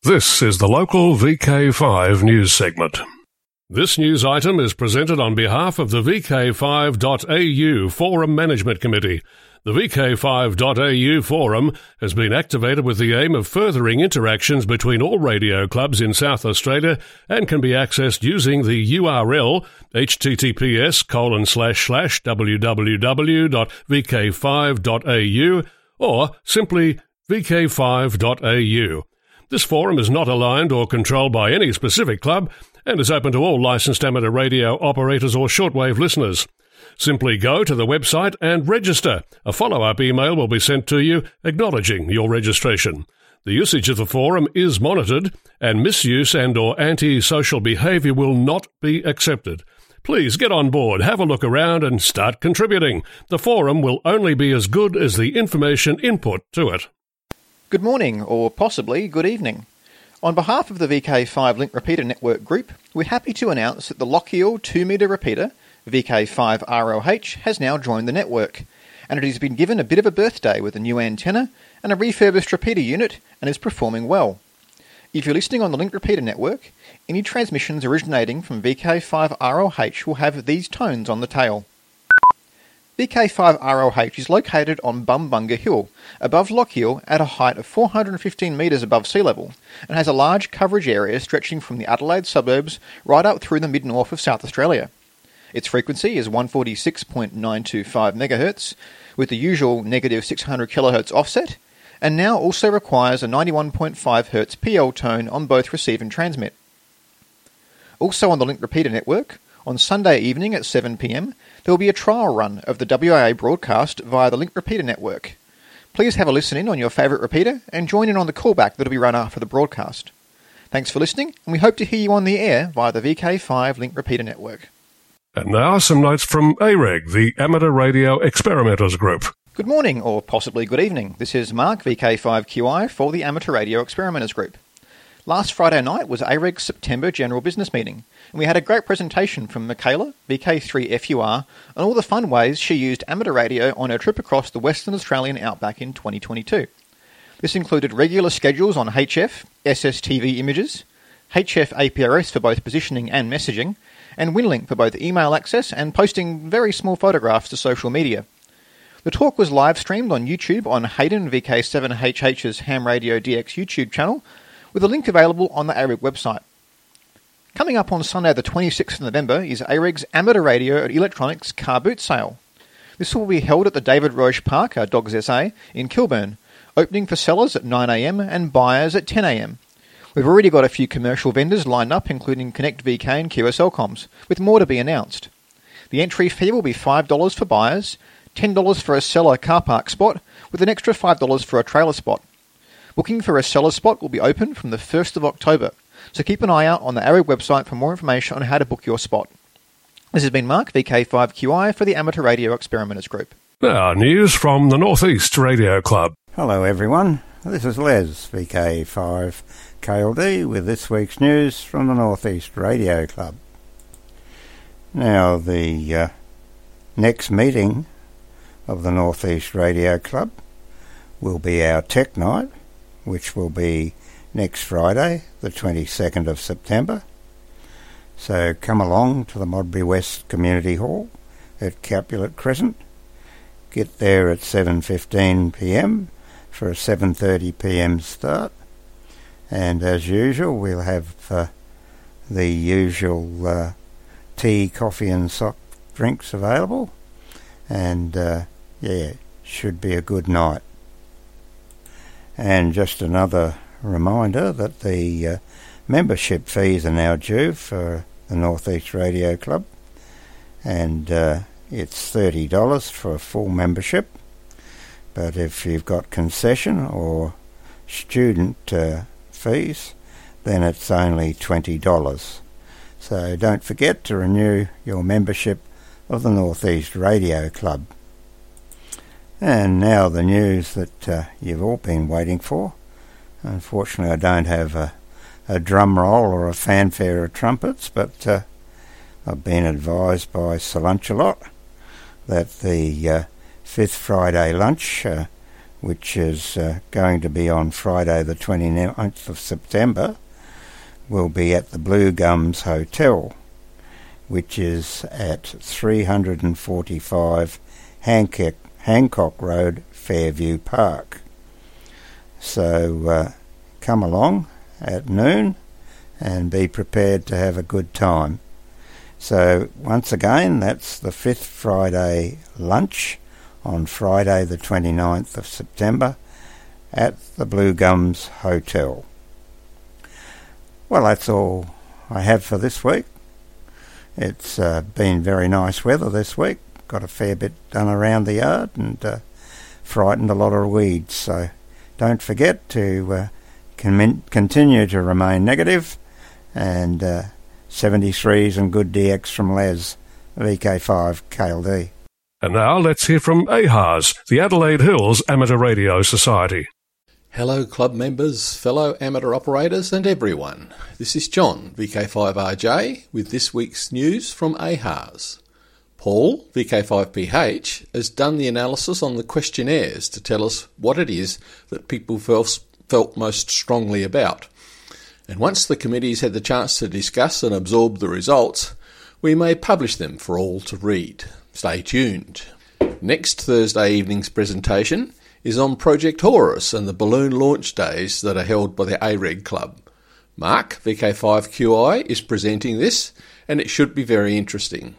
This is the local VK5 news segment. This news item is presented on behalf of the VK5.AU Forum Management Committee. The VK5.AU Forum has been activated with the aim of furthering interactions between all radio clubs in South Australia and can be accessed using the URL https://www.vk5.au or simply vk5.au. This forum is not aligned or controlled by any specific club and is open to all licensed amateur radio operators or shortwave listeners. Simply go to the website and register. A follow-up email will be sent to you acknowledging your registration. The usage of the forum is monitored and misuse and/or anti-social behaviour will not be accepted. Please get on board, have a look around and start contributing. The forum will only be as good as the information input to it. Good morning, or possibly good evening. On behalf of the VK5 Link Repeater Network Group, we're happy to announce that the Lochiel 2-metre repeater, VK5RLH, has now joined the network, and it has been given a bit of a birthday with a new antenna and a refurbished repeater unit and is performing well. If you're listening on the Link Repeater Network, any transmissions originating from VK5RLH will have these tones on the tail. VK5RLH is located on Bumbunga Hill, above Lochiel at a height of 415 metres above sea level, and has a large coverage area stretching from the Adelaide suburbs right up through the mid-north of South Australia. Its frequency is 146.925 MHz, with the usual negative 600 kHz offset, and now also requires a 91.5 Hz PL tone on both receive and transmit. Also on the Link Repeater Network, on Sunday evening at 7 p.m, there will be a trial run of the WIA broadcast via the Link Repeater Network. Please have a listen in on your favourite repeater and join in on the callback that will be run after the broadcast. Thanks for listening, and we hope to hear you on the air via the VK5 Link Repeater Network. And now some notes from AREG, the Amateur Radio Experimenters Group. Good morning, or possibly good evening. This is Mark, VK5QI, for the Amateur Radio Experimenters Group. Last Friday night was AREG's September General Business Meeting, and we had a great presentation from Michaela, VK3FUR, on all the fun ways she used amateur radio on her trip across the Western Australian outback in 2022. This included regular schedules on HF, SSTV images, HF APRS for both positioning and messaging, and WinLink for both email access and posting very small photographs to social media. The talk was live streamed on YouTube on Hayden VK7HH's Ham Radio DX YouTube channel, with a link available on the AREG website. Coming up on Sunday the 26th of November is AREG's Amateur Radio and Electronics Car Boot Sale. This will be held at the David Roche Park, Dogs SA, in Kilburn, opening for sellers at 9 a.m. and buyers at 10 a.m. We've already got a few commercial vendors lined up, including Connect VK and QSL Comms, with more to be announced. The entry fee will be $5 for buyers, $10 for a seller car park spot, with an extra $5 for a trailer spot. Booking for a seller spot will be open from the 1st of October, so keep an eye out on the AREG website for more information on how to book your spot. This has been Mark, VK5QI, for the Amateur Radio Experimenters Group. Now, news from the North East Radio Club. Hello everyone, this is Les, VK5KLD, with this week's news from the North East Radio Club. Now, the next meeting of the North East Radio Club will be our Tech Night, which will be next Friday, the 22nd of September. So come along to the Modbury West Community Hall at Capulet Crescent. Get there at 7:15 p.m. for a 7:30 p.m. start. And as usual, we'll have the usual tea, coffee and soft drinks available. And should be a good night. And just another reminder that the membership fees are now due for the North East Radio Club, and it's $30 for a full membership, but if you've got concession or student fees, then it's only $20. So don't forget to renew your membership of the North East Radio Club. And now the news that you've all been waiting for. Unfortunately, I don't have a drum roll or a fanfare of trumpets, but I've been advised by Sir Lunchalot that the fifth Friday lunch which is going to be on Friday the 29th of September, will be at the Blue Gums Hotel, which is at 345 Hancock Road, Fairview Park. So come along at noon and be prepared to have a good time. So once again, that's the 5th Friday lunch on Friday the 29th of September at the Blue Gums Hotel. Well, that's all I have for this week. It's been very nice weather this week. Got a fair bit done around the yard and frightened a lot of weeds. So don't forget to continue to remain negative, and 73s and good DX from Les, VK5 KLD. And now let's hear from AHARS, the Adelaide Hills Amateur Radio Society. Hello club members, fellow amateur operators and everyone. This is John, VK5RJ, with this week's news from AHARS. Paul, VK5PH, has done the analysis on the questionnaires to tell us what it is that people felt most strongly about. And once the committee's had the chance to discuss and absorb the results, we may publish them for all to read. Stay tuned. Next Thursday evening's presentation is on Project Horus and the balloon launch days that are held by the AREG Club. Mark, VK5QI, is presenting this, and it should be very interesting.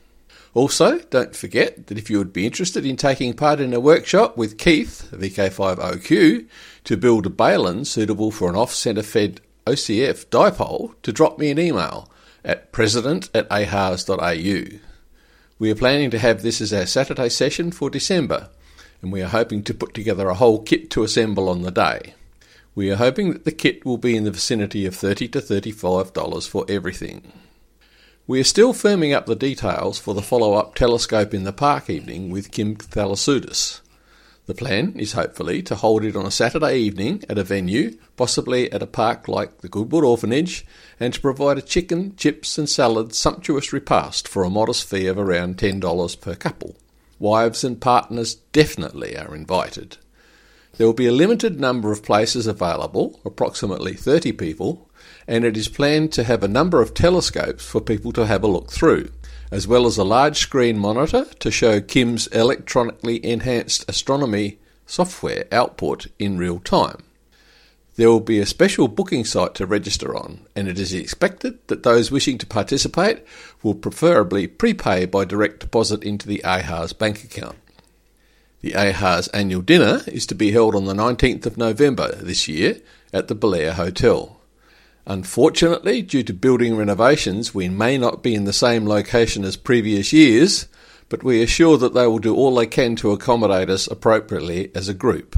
Also, don't forget that if you would be interested in taking part in a workshop with Keith, VK5OQ, to build a Balun suitable for an off-centre fed OCF dipole, to drop me an email at president@ahars.au. We are planning to have this as our Saturday session for December, and we are hoping to put together a whole kit to assemble on the day. We are hoping that the kit will be in the vicinity of $30 to $35 for everything. We are still firming up the details for the follow-up telescope in the park evening with Kim Thalassoutis. The plan is hopefully to hold it on a Saturday evening at a venue, possibly at a park like the Goodwood Orphanage, and to provide a chicken, chips and salad sumptuous repast for a modest fee of around $10 per couple. Wives and partners definitely are invited. There will be a limited number of places available, approximately 30 people, and it is planned to have a number of telescopes for people to have a look through, as well as a large screen monitor to show Kim's electronically enhanced astronomy software output in real time. There will be a special booking site to register on, and it is expected that those wishing to participate will preferably prepay by direct deposit into the AHARS bank account. The AHARS annual dinner is to be held on the 19th of November this year at the Belair Hotel. Unfortunately, due to building renovations, we may not be in the same location as previous years, but we are sure that they will do all they can to accommodate us appropriately as a group.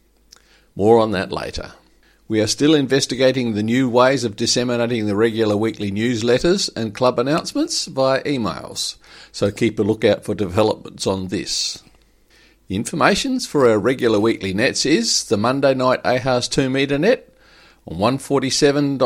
More on that later. We are still investigating the new ways of disseminating the regular weekly newsletters and club announcements via emails, so keep a lookout for developments on this. The information for our regular weekly nets is the Monday night AHARS 2 metre net on 147.00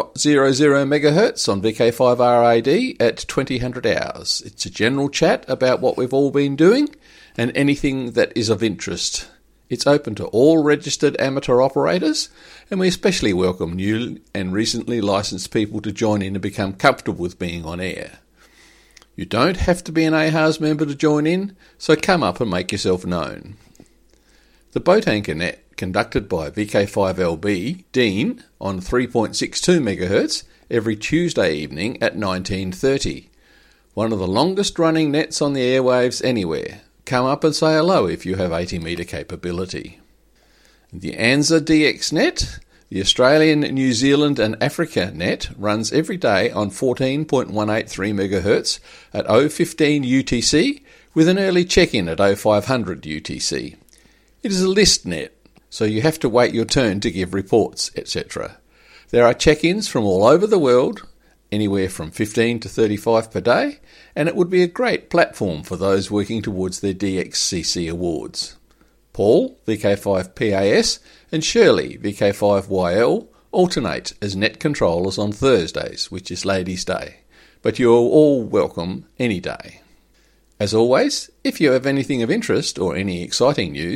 MHz on VK5RAD at 2000 hours. It's a general chat about what we've all been doing and anything that is of interest. It's open to all registered amateur operators, and we especially welcome new and recently licensed people to join in and become comfortable with being on air. You don't have to be an AHARS member to join in, so come up and make yourself known. The Boat Anchor Net, conducted by VK5LB Dean on 3.62 MHz every Tuesday evening at 19:30. One of the longest running nets on the airwaves anywhere. Come up and say hello if you have 80 metre capability. The ANZA DX Net, the Australian, New Zealand and Africa Net, runs every day on 14.183 MHz at 0:15 UTC with an early check-in at 0500 UTC. It is a list net, so you have to wait your turn to give reports, etc. There are check-ins from all over the world, anywhere from 15 to 35 per day, and it would be a great platform for those working towards their DXCC awards. Paul, VK5PAS, and Shirley, VK5YL, alternate as net controllers on Thursdays, which is Ladies' Day, but you're all welcome any day. As always, if you have anything of interest or any exciting news,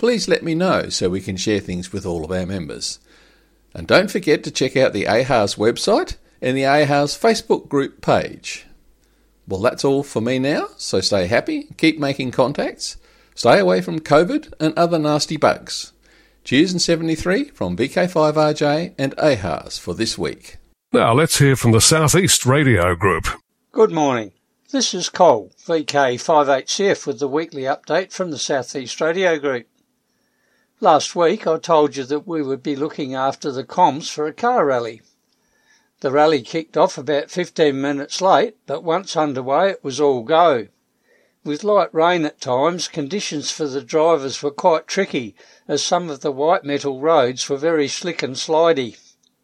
please let me know so we can share things with all of our members. And don't forget to check out the AHARS website and the AHARS Facebook group page. Well, that's all for me now, so stay happy, keep making contacts, stay away from COVID and other nasty bugs. Cheers and 73 from VK5RJ and AHARS for this week. Now let's hear from the South East Radio Group. Good morning. This is Cole, VK58CF, with the weekly update from the South East Radio Group. Last week I told you that we would be looking after the comms for a car rally. The rally kicked off about 15 minutes late, but once underway it was all go. With light rain at times, conditions for the drivers were quite tricky, as some of the white metal roads were very slick and slidey.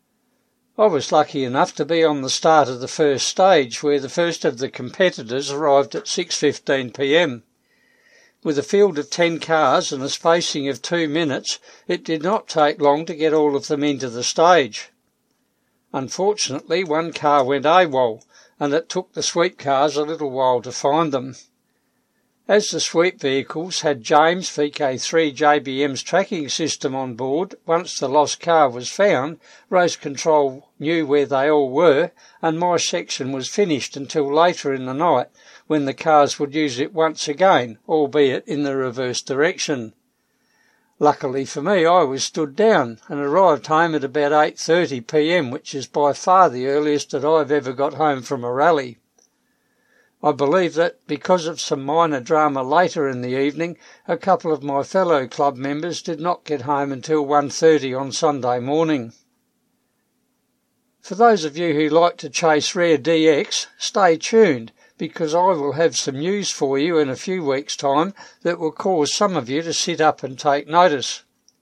I was lucky enough to be on the start of the first stage, where the first of the competitors arrived at 6:15 p.m. With a field of 10 cars and a spacing of 2 minutes, it did not take long to get all of them into the stage. Unfortunately, one car went AWOL, and it took the sweep cars a little while to find them. As the sweep vehicles had James VK3JBM's tracking system on board, once the lost car was found, Race Control knew where they all were, and my section was finished until later in the night, when the cars would use it once again, albeit in the reverse direction. Luckily for me, I was stood down and arrived home at about 8:30 p.m, which is by far the earliest that I've ever got home from a rally. I believe that, because of some minor drama later in the evening, a couple of my fellow club members did not get home until 1:30 on Sunday morning. For those of you who like to chase rare DX, stay tuned, because I will have some news for you in a few weeks' time that will cause some of you to sit up and take notice.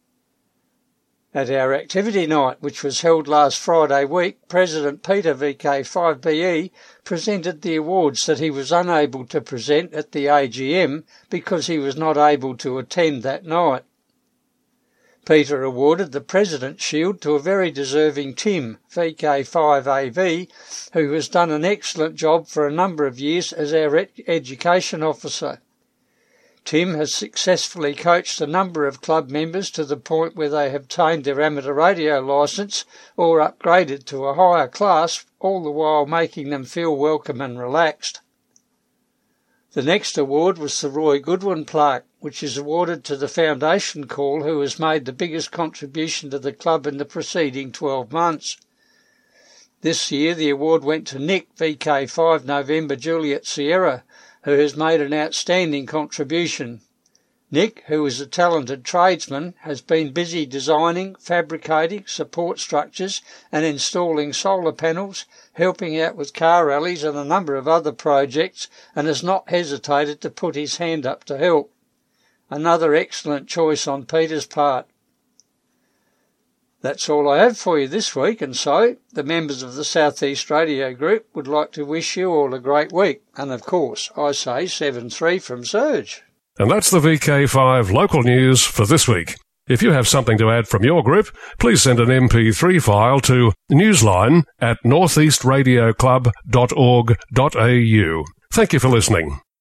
At our activity night, which was held last Friday week, President Peter VK5BE presented the awards that he was unable to present at the AGM because he was not able to attend that night. Peter awarded the President's Shield to a very deserving Tim, VK5AV, who has done an excellent job for a number of years as our education officer. Tim has successfully coached a number of club members to the point where they have obtained their amateur radio licence or upgraded to a higher class, all the while making them feel welcome and relaxed. The next award was the Roy Goodwin plaque, which is awarded to the Foundation Call, who has made the biggest contribution to the club in the preceding 12 months. This year the award went to Nick, VK5 November Juliet Sierra, who has made an outstanding contribution. Nick, who is a talented tradesman, has been busy designing, fabricating, support structures and installing solar panels, helping out with car rallies and a number of other projects, and has not hesitated to put his hand up to help. Another excellent choice on Peter's part. That's all I have for you this week, and so the members of the South East Radio Group would like to wish you all a great week. And of course, I say 7-3 from Serge. And that's the VK5 local news for this week. If you have something to add from your group, please send an MP3 file to newsline@northeastradioclub.org.au. Thank you for listening.